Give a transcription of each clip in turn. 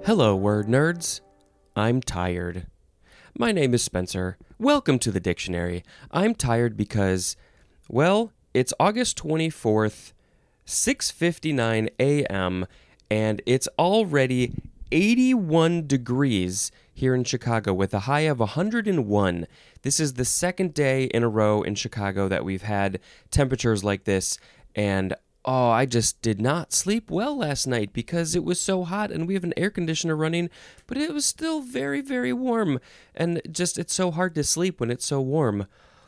Hello, word nerds. I'm tired. My name is Spencer. Welcome to the dictionary. I'm tired because, well, it's August 24th, 6:59 a.m., and it's already 81 degrees here in Chicago with a high of 101. This is the second day in a row in Chicago that we've had temperatures like this, and I just did not sleep well last night because it was so hot and we have an air conditioner running, but it was still very, very warm. And just, it's so hard to sleep when it's so warm.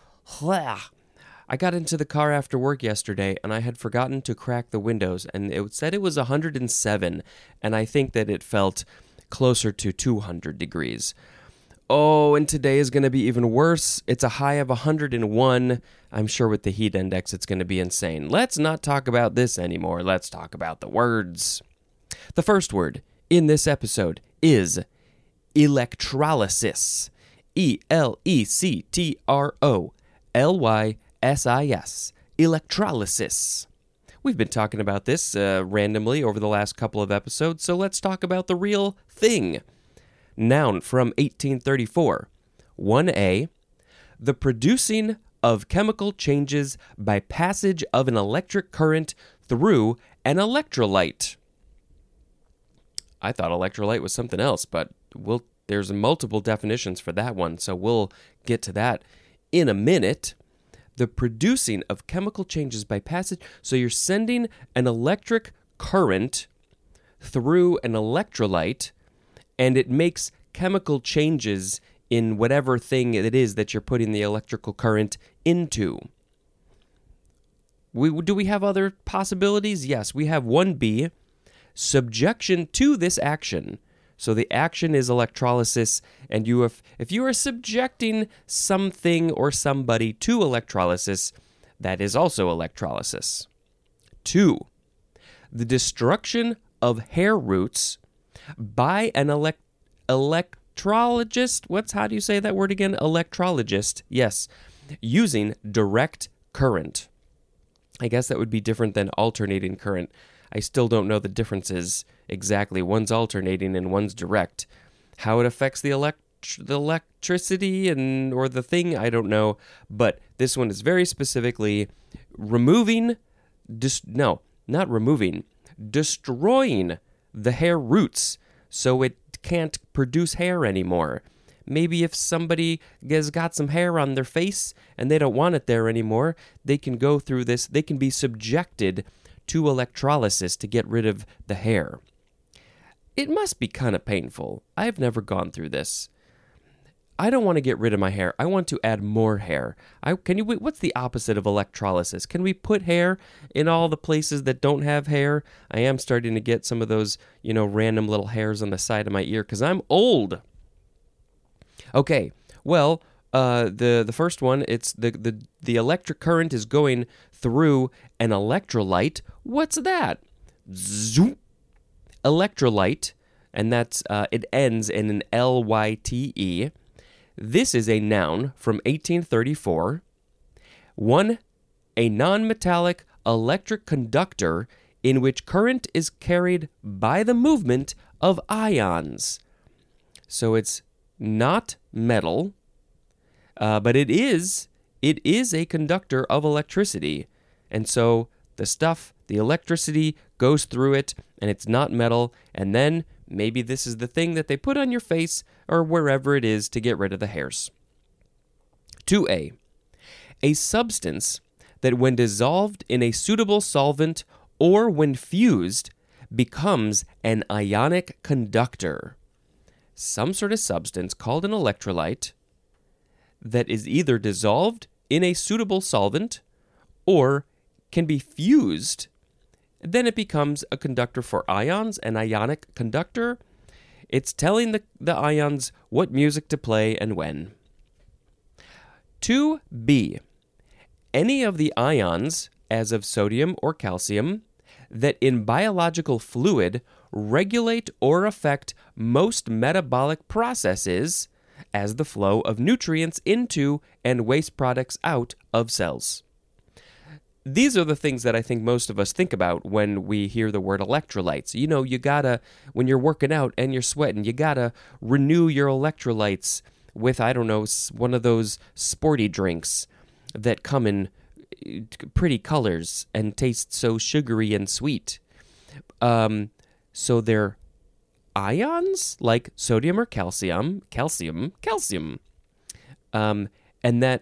I got into the car after work yesterday and I had forgotten to crack the windows, and it said it was 107, and I think that it felt closer to 200 degrees. Oh, and today is going to be even worse. It's a high of 101. I'm sure with the heat index, it's going to be insane. Let's not talk about this anymore. Let's talk about the words. The first word in this episode is electrolysis. electrolysis. Electrolysis. We've been talking about this randomly over the last couple of episodes, so let's talk about the real thing. Noun from 1834. 1A, the producing of chemical changes by passage of an electric current through an electrolyte. I thought electrolyte was something else, but there's multiple definitions for that one, so we'll get to that in a minute. The producing of chemical changes by passage, so you're sending an electric current through an electrolyte, and it makes chemical changes in whatever thing it is that you're putting the electrical current into. Do we have other possibilities? Yes, we have 1B, subjection to this action. So the action is electrolysis, and if you are subjecting something or somebody to electrolysis, that is also electrolysis. 2, the destruction of hair roots by an electrologist. How do you say that word again? Electrologist. Yes. Using direct current. I guess that would be different than alternating current. I still don't know the differences exactly. One's alternating and one's direct. How it affects the electricity or the thing, I don't know. But this one is very specifically destroying the hair roots, so it can't produce hair anymore. Maybe if somebody has got some hair on their face and they don't want it there anymore, they can go through this. They can be subjected to electrolysis to get rid of the hair. It must be kind of painful. I've never gone through this. I don't want to get rid of my hair. I want to add more hair. What's the opposite of electrolysis? Can we put hair in all the places that don't have hair? I am starting to get some of those, random little hairs on the side of my ear because I'm old. Okay, well, the first one, it's the electric current is going through an electrolyte. What's that? Zoom. Electrolyte, and that's it ends in an L-Y-T-E. This is a noun from 1834. 1, a non-metallic electric conductor in which current is carried by the movement of ions. So it's not metal, but it is a conductor of electricity. And so the electricity goes through it, and it's not metal, and then maybe this is the thing that they put on your face or wherever it is to get rid of the hairs. 2A, a substance that when dissolved in a suitable solvent or when fused becomes an ionic conductor. Some sort of substance called an electrolyte that is either dissolved in a suitable solvent or can be fused. Then it becomes a conductor for ions, an ionic conductor. It's telling the ions what music to play and when. 2B, any of the ions, as of sodium or calcium, that in biological fluid regulate or affect most metabolic processes, as the flow of nutrients into and waste products out of cells. these are the things that I think most of us think about when we hear the word electrolytes. You know, you gotta, when you're working out and you're sweating, you gotta renew your electrolytes with, I don't know, one of those sporty drinks that come in pretty colors and taste so sugary and sweet. So they're ions like sodium or calcium. And that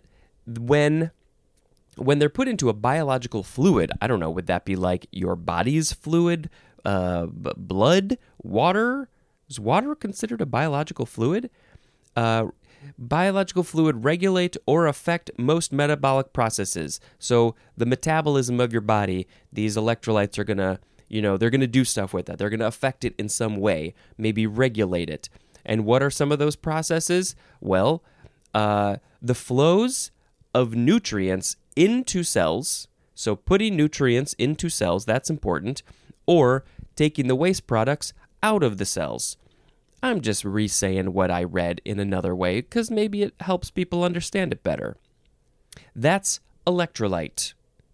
when they're put into a biological fluid, I don't know, would that be like your body's fluid, blood, water? Is water considered a biological fluid? Biological fluid regulate or affect most metabolic processes. So the metabolism of your body, these electrolytes are going to, they're going to do stuff with that. They're going to affect it in some way, maybe regulate it. And what are some of those processes? Well, the flows of nutrients into cells, so putting nutrients into cells, that's important, or taking the waste products out of the cells. I'm just re-saying what I read in another way because maybe it helps people understand it better. That's electrolyte.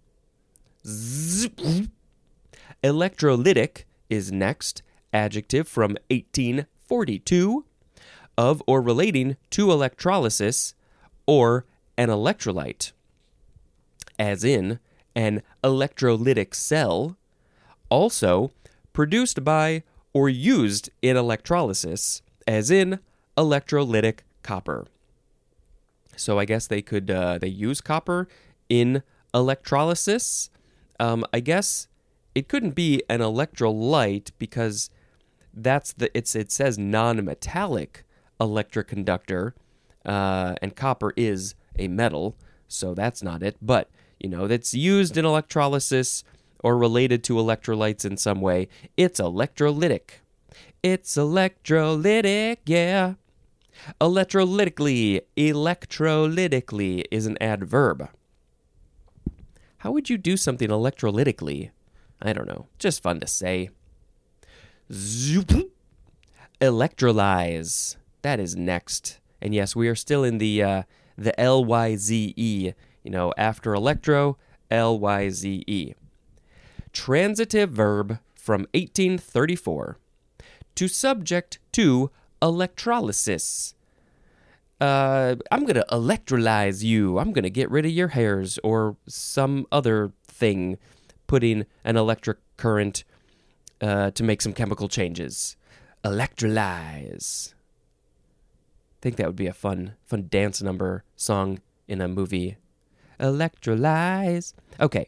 Electrolytic is next, adjective from 1842, of or relating to electrolysis or an electrolyte, as in an electrolytic cell, also produced by or used in electrolysis, as in electrolytic copper. So I guess they could they use copper in electrolysis. I guess it couldn't be an electrolyte because it says non-metallic electric conductor, and copper is a metal, so that's not it. But that's used in electrolysis or related to electrolytes in some way. It's electrolytic. It's electrolytic, yeah. Electrolytically is an adverb. How would you do something electrolytically? I don't know. Just fun to say. Zoop. Electrolyze. That is next. And yes, we are still in the LYZE. After electro, LYZE. Transitive verb from 1834. To subject to electrolysis. I'm going to electrolyze you. I'm going to get rid of your hairs or some other thing, putting an electric current to make some chemical changes. Electrolyze. I think that would be a fun dance number song in a movie. Electrolyze. Okay.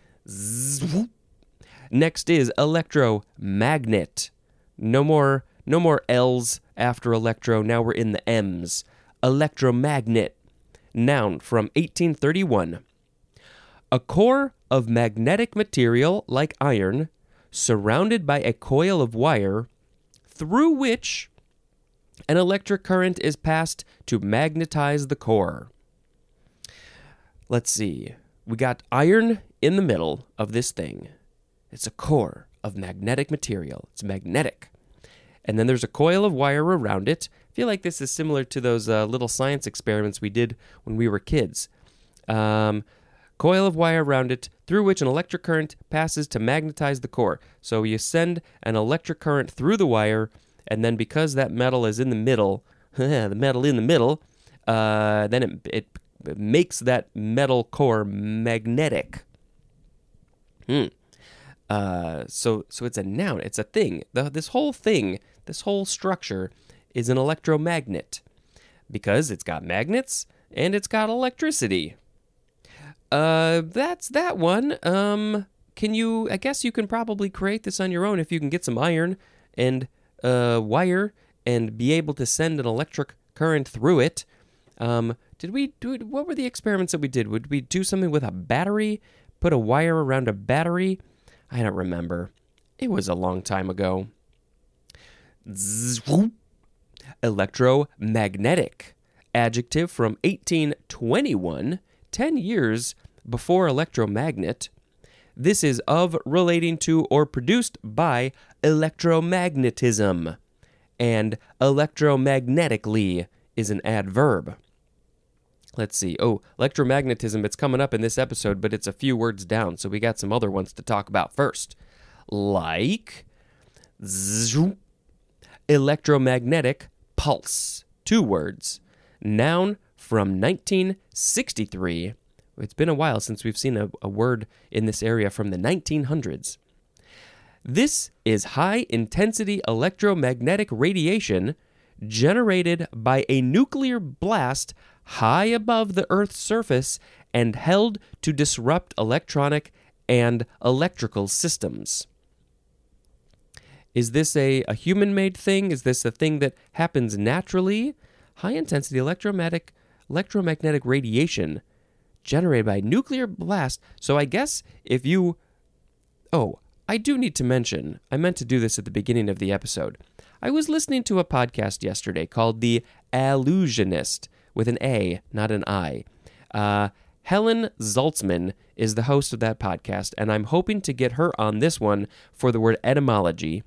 Next is electromagnet. No more L's after electro. Now we're in the M's. Electromagnet. Noun from 1831. A core of magnetic material like iron, surrounded by a coil of wire, through which an electric current is passed to magnetize the core. Let's see. We got iron in the middle of this thing. It's a core of magnetic material. It's magnetic. And then there's a coil of wire around it. I feel like this is similar to those little science experiments we did when we were kids. Coil of wire around it, through which an electric current passes to magnetize the core. So you send an electric current through the wire, and then because that metal is in the middle, then it makes that metal core magnetic. So it's a noun. It's a thing. This whole structure is an electromagnet because it's got magnets and it's got electricity. That's that one. I guess you can probably create this on your own if you can get some iron and wire and be able to send an electric current through it. What were the experiments that we did? Would we do something with a battery? Put a wire around a battery? I don't remember. It was a long time ago. Electromagnetic. Adjective from 1821, 10 years before electromagnet. This is of, relating to, or produced by electromagnetism. And electromagnetically is an adverb. Let's see. Oh, electromagnetism, it's coming up in this episode, but it's a few words down, so we got some other ones to talk about first. Like electromagnetic pulse. 2 words. Noun from 1963. It's been a while since we've seen a word in this area from the 1900s. This is high-intensity electromagnetic radiation generated by a nuclear blast high above the Earth's surface and held to disrupt electronic and electrical systems. Is this a human-made thing? Is this a thing that happens naturally? High-intensity electromagnetic radiation generated by nuclear blast. So I guess if you... Oh, I do need to mention, I meant to do this at the beginning of the episode. I was listening to a podcast yesterday called The Allusionist, with an A, not an I. Helen Zaltzman is the host of that podcast, and I'm hoping to get her on this one for the word etymology.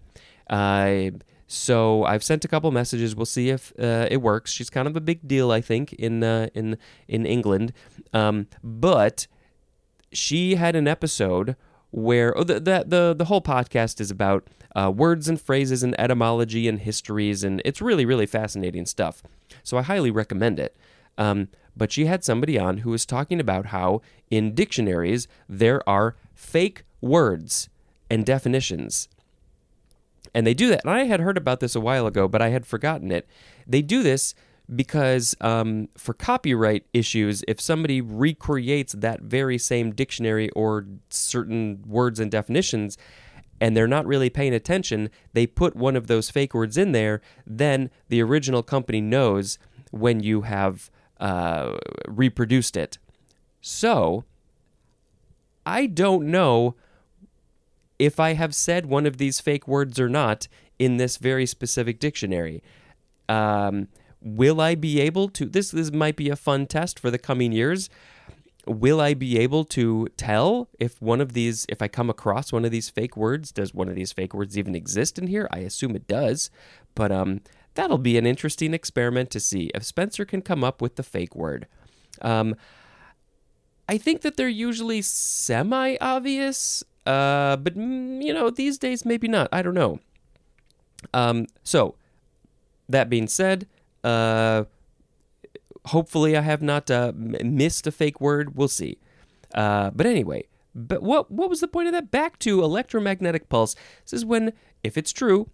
So I've sent a couple messages. We'll see if it works. She's kind of a big deal, I think, in England. But she had an episode where the whole podcast is about words and phrases and etymology and histories, and it's really, really fascinating stuff. So I highly recommend it. But she had somebody on who was talking about how in dictionaries there are fake words and definitions. And they do that. And I had heard about this a while ago, but I had forgotten it. They do this because for copyright issues, if somebody recreates that very same dictionary or certain words and definitions, and they're not really paying attention, they put one of those fake words in there, then the original company knows when you have reproduced it. So, I don't know if I have said one of these fake words or not in this very specific dictionary. Will I be able to... This might be a fun test for the coming years. Will I be able to tell if I come across one of these fake words? Does one of these fake words even exist in here? I assume it does. But that'll be an interesting experiment to see if Spencer can come up with the fake word. I think that they're usually semi-obvious, but, these days maybe not. I don't know. So, that being said, hopefully I have not missed a fake word. We'll see. But anyway, what was the point of that? Back to electromagnetic pulse. This is when, if it's true,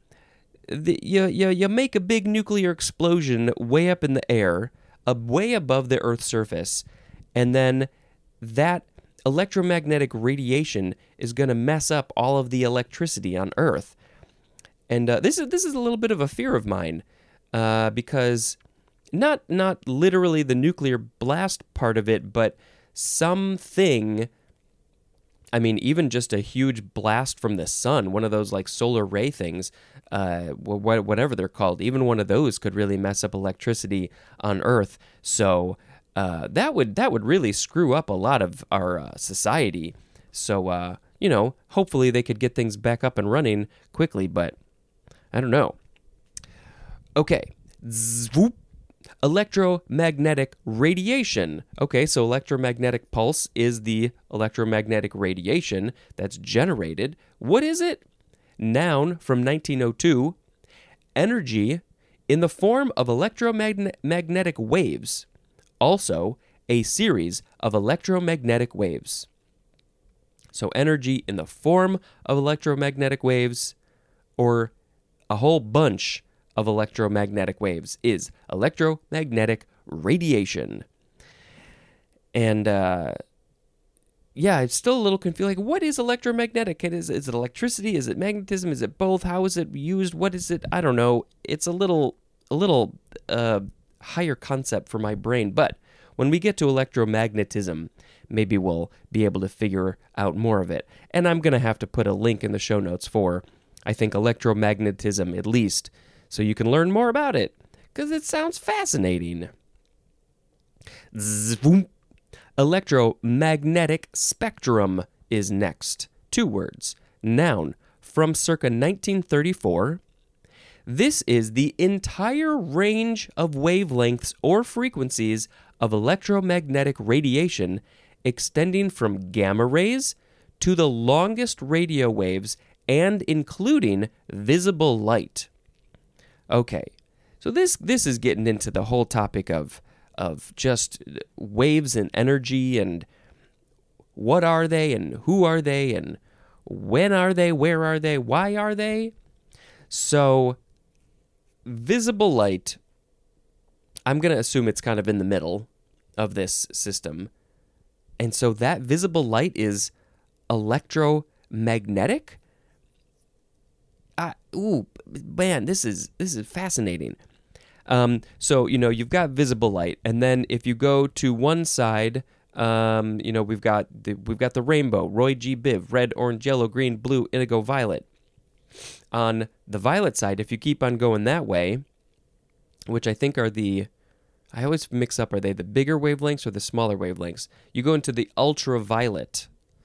you make a big nuclear explosion way up in the air, way above the Earth's surface, and then that electromagnetic radiation is going to mess up all of the electricity on Earth. And this is a little bit of a fear of mine, because not literally the nuclear blast part of it, but something. I mean, even just a huge blast from the sun, one of those like solar ray things, whatever they're called, even one of those could really mess up electricity on Earth. So that would really screw up a lot of our society. So hopefully they could get things back up and running quickly, but I don't know. Okay, Zwoop. Electromagnetic radiation. Okay, so electromagnetic pulse is the electromagnetic radiation that's generated. What is it? Noun from 1902. Energy in the form of electromagnetic waves. Also, a series of electromagnetic waves. So energy in the form of electromagnetic waves, or a whole bunch of electromagnetic waves, is electromagnetic radiation. And I'm still a little confused. Like, what is electromagnetic? Is it electricity? Is it magnetism? Is it both? How is it used? What is it? I don't know. It's a little higher concept for my brain. But when we get to electromagnetism, maybe we'll be able to figure out more of it. And I'm going to have to put a link in the show notes for, I think, electromagnetism at least, so you can learn more about it, because it sounds fascinating. Zwoom. Electromagnetic spectrum is next. 2 words. Noun from circa 1934. This is the entire range of wavelengths or frequencies of electromagnetic radiation extending from gamma rays to the longest radio waves and including visible light. Okay, so this is getting into the whole topic of just waves and energy and what are they and who are they and when are they, where are they, why are they? So visible light, I'm going to assume it's kind of in the middle of this system. And so that visible light is electromagnetic? Man, this is fascinating. So, you've got visible light, and then if you go to one side, we've got the rainbow, Roy G. Biv, red, orange, yellow, green, blue, indigo, violet. On the violet side, if you keep on going that way, which I think are I always mix up, are they the bigger wavelengths or the smaller wavelengths? You go into the ultraviolet,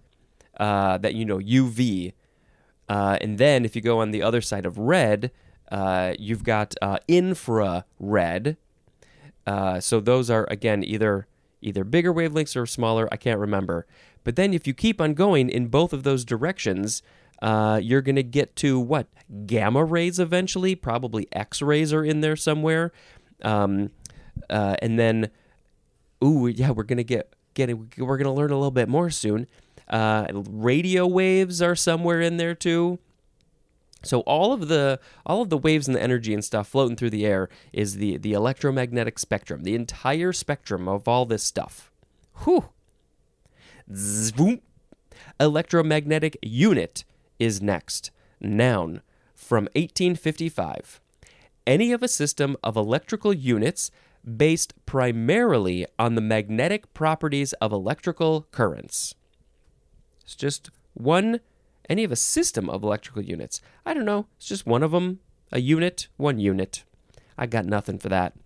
UV. And then if you go on the other side of red, you've got infrared. So those are, again, either bigger wavelengths or smaller. I can't remember. But then if you keep on going in both of those directions, you're going to get to what? Gamma rays eventually. Probably X-rays are in there somewhere. And then, we're going to we're going to learn a little bit more soon. Radio waves are somewhere in there too. So all of the waves and the energy and stuff floating through the air is the electromagnetic spectrum, the entire spectrum of all this stuff. Whew. Zvoom. Electromagnetic unit is next. Noun from 1855. Any of a system of electrical units based primarily on the magnetic properties of electrical currents. It's just any of a system of electrical units. I don't know. It's just one of them. A unit, one unit. I got nothing for that.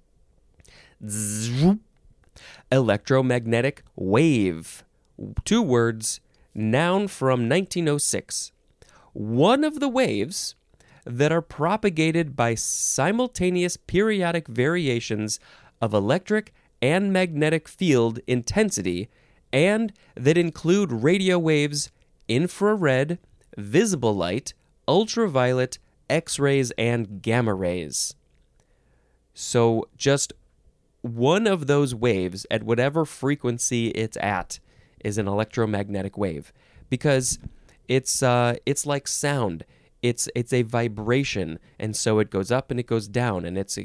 Zwoop. Electromagnetic wave. 2 words. Noun from 1906. One of the waves that are propagated by simultaneous periodic variations of electric and magnetic field intensity and that include radio waves, infrared, visible light, ultraviolet, X-rays, and gamma rays. So just one of those waves at whatever frequency it's at is an electromagnetic wave because it's like sound. It's a vibration, and so it goes up and it goes down, and it's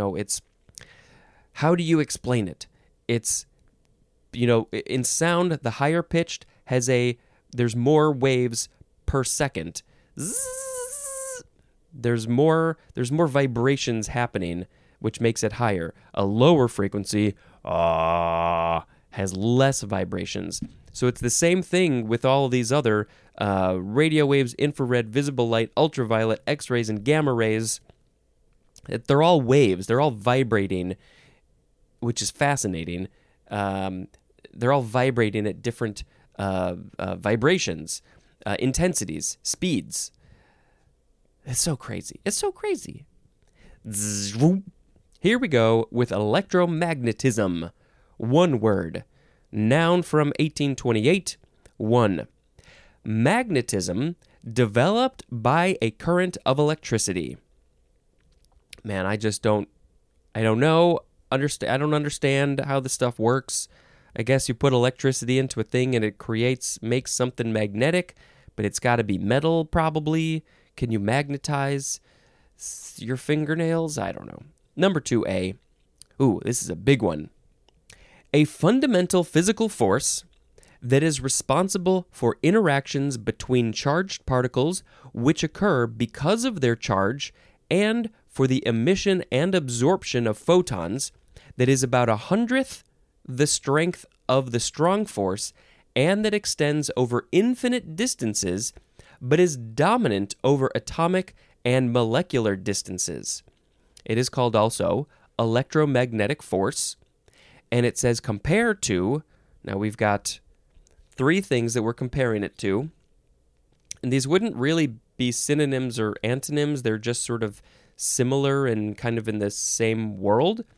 how do you explain it? It's in sound, the higher pitched there's more waves per second. Zzz, there's more vibrations happening, which makes it higher. A lower frequency has less vibrations. So it's the same thing with all of these other radio waves, infrared, visible light, ultraviolet, X-rays, and gamma rays. They're all waves. They're all vibrating, which is fascinating. They're all vibrating at different vibrations, intensities, speeds. It's so crazy. It's so crazy. Here we go with electromagnetism. 1 word. Noun from 1828. 1. Magnetism developed by a current of electricity. Man, I don't know. I don't understand how this stuff works. I guess you put electricity into a thing and it makes something magnetic, but it's got to be metal probably. Can you magnetize your fingernails? I don't know. Number 2A. This is a big one. A fundamental physical force that is responsible for interactions between charged particles which occur because of their charge and for the emission and absorption of photons that is about 1/100th the strength of the strong force and that extends over infinite distances but is dominant over atomic and molecular distances. It is called also electromagnetic force, and it says compared to, now we've got 3 things that we're comparing it to, and these wouldn't really be synonyms or antonyms, they're just sort of similar and kind of in the same world.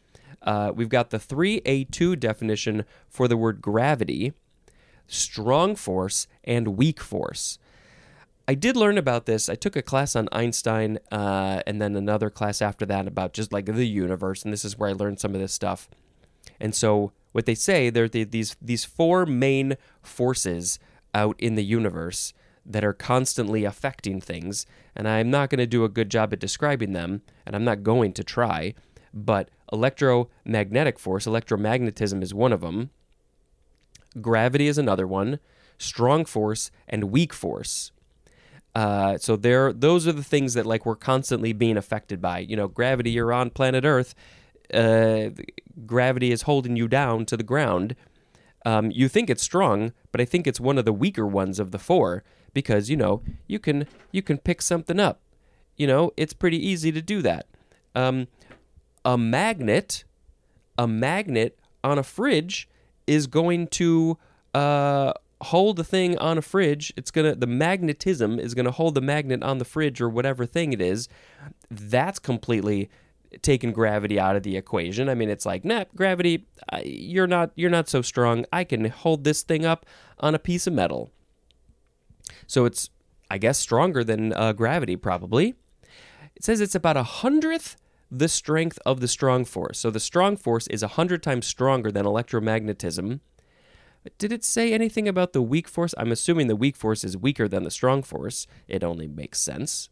We've got the 3A2 definition for the word gravity, strong force, and weak force. I did learn about this. I took a class on Einstein and then another class after that about just like the universe, and this is where I learned some of this stuff. And so what they say, there are these four main forces out in the universe that are constantly affecting things, and I'm not going to do a good job at describing them, and I'm not going to try, but electromagnetic force, electromagnetism is one of them, gravity is another one, strong force, and weak force. So those are the things that like we're constantly being affected by. You know, gravity, you're on planet Earth, gravity is holding you down to the ground. You think it's strong, but I think it's one of the weaker ones of the four because, you know, you can pick something up. You know, it's pretty easy to do that. A magnet on a fridge is going to hold the thing on a fridge. The magnetism is gonna hold the magnet on the fridge or whatever thing it is. That's completely taken gravity out of the equation. I mean, it's like, nah, gravity, you're not so strong. I can hold this thing up on a piece of metal. So it's, I guess, stronger than gravity probably. It says it's about 100th the strength of the strong force. So the strong force is 100 times stronger than electromagnetism. Did it say anything about the weak force? I'm assuming the weak force is weaker than the strong force. It only makes sense.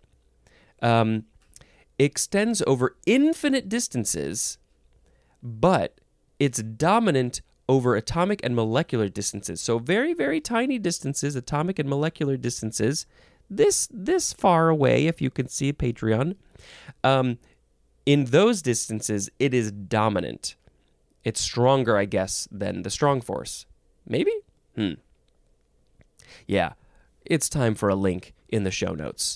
Extends over infinite distances, but it's dominant over atomic and molecular distances. So very, very tiny distances, atomic and molecular distances, this far away, if you can see Patreon. In those distances, it is dominant. It's stronger, I guess, than the strong force. Maybe? Yeah, it's time for a link in the show notes.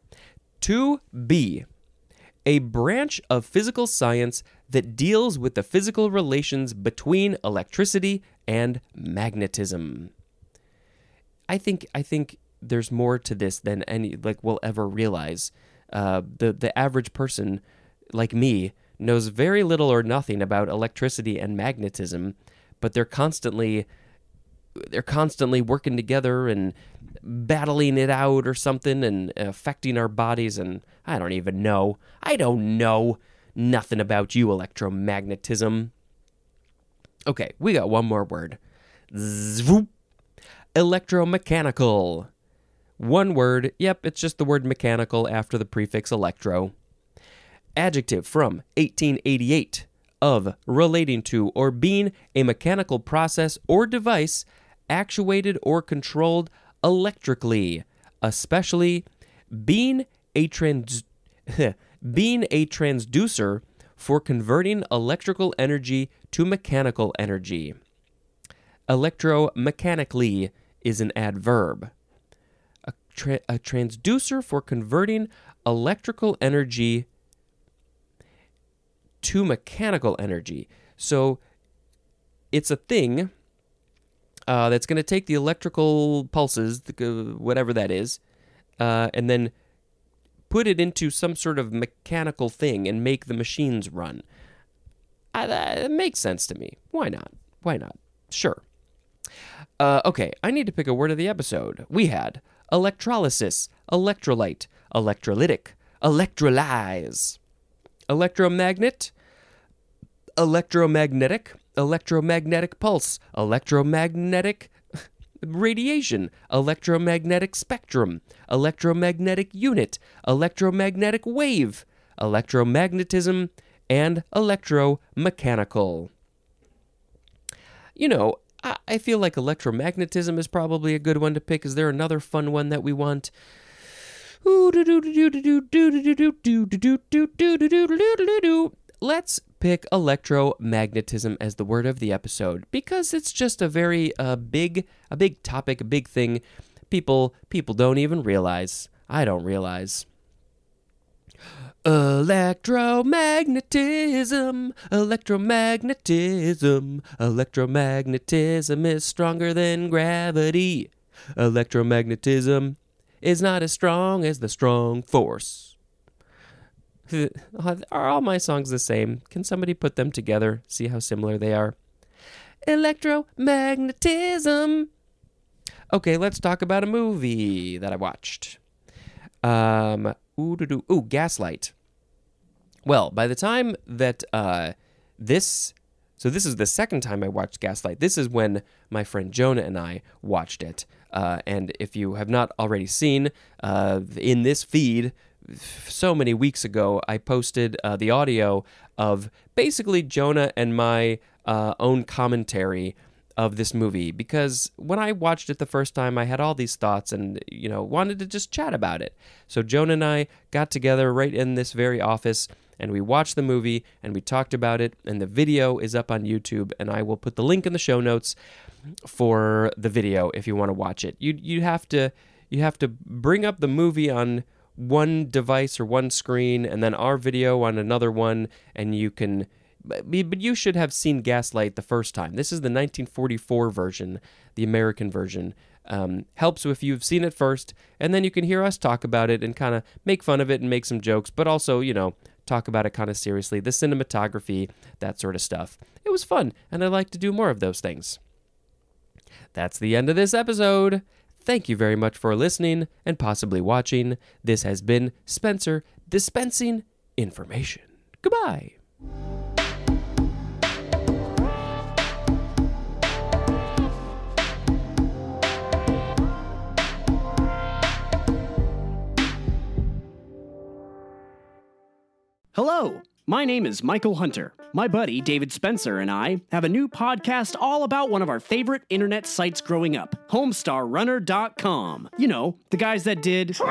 2B, a branch of physical science that deals with the physical relations between electricity and magnetism. I think there's more to this than we'll ever realize. The average person like me knows very little or nothing about electricity and magnetism, but they're constantly working together and battling it out or something and affecting our bodies, and I don't know nothing about you, electromagnetism. Okay, we got one more word. Zwoop. Electromechanical. One word, yep, it's just the word mechanical after the prefix electro. Adjective from 1888 of, relating to, or being a mechanical process or device actuated or controlled electrically, especially being a transducer for converting electrical energy to mechanical energy. Electromechanically is an adverb. A transducer for converting electrical energy to mechanical energy. So it's a thing that's going to take the electrical pulses, whatever that is, and then put it into some sort of mechanical thing and make the machines run. It makes sense to me. Why not? Sure. Okay, I need to pick a word of the episode. We had electrolysis, electrolyte, electrolytic, electrolyze, electromagnet, electromagnetic, electromagnetic pulse, electromagnetic radiation, electromagnetic spectrum, electromagnetic unit, electromagnetic wave, electromagnetism, and electromechanical. You know, I feel like electromagnetism is probably a good one to pick. Is there another fun one that we want? Let's pick electromagnetism as the word of the episode because it's just a very big topic, a big thing. People don't even realize. I don't realize. Electromagnetism, electromagnetism, electromagnetism is stronger than gravity. Electromagnetism is not as strong as the strong force. Are all my songs the same? Can somebody put them together? See how similar they are? Electromagnetism. Okay, let's talk about a movie that I watched. Gaslight. Well, by the time that this is the second time I watched Gaslight. This is when my friend Jonah and I watched it. And if you have not already seen, in this feed, so many weeks ago, I posted the audio of basically Jonah and my own commentary of this movie, because when I watched it the first time, I had all these thoughts and, wanted to just chat about it. So Jonah and I got together right in this very office, and we watched the movie, and we talked about it, and the video is up on YouTube, and I will put the link in the show notes for the video if you want to watch it. You have to bring up the movie on one device or one screen, and then our video on another one, and you can... But you should have seen Gaslight the first time. This is the 1944 version, the American version. Helps if you've seen it first, and then you can hear us talk about it and kind of make fun of it and make some jokes, but also, talk about it kind of seriously. The cinematography, that sort of stuff. It was fun, and I'd like to do more of those things. That's the end of this episode. Thank you very much for listening and possibly watching. This has been Spencer dispensing information. Goodbye. Hello, my name is Michael Hunter. My buddy David Spencer and I have a new podcast all about one of our favorite internet sites growing up, HomestarRunner.com. You know, the guys that did... This is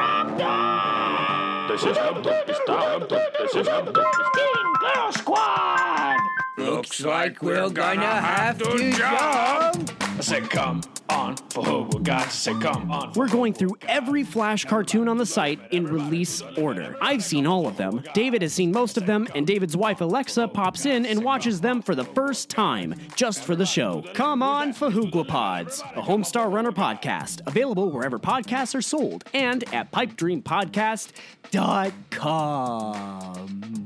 Teen Girl Squad! Looks like we're gonna have to jump. I said come on, for who we got to say come on. We're going through every Flash cartoon on the site in release order. I've seen all of them. David has seen most of them, and David's wife Alexa pops in and watches them for the first time, just for the show. Come on, Fahoogwapods, a Homestar Runner podcast, available wherever podcasts are sold, and at PipeDreamPodcast.com.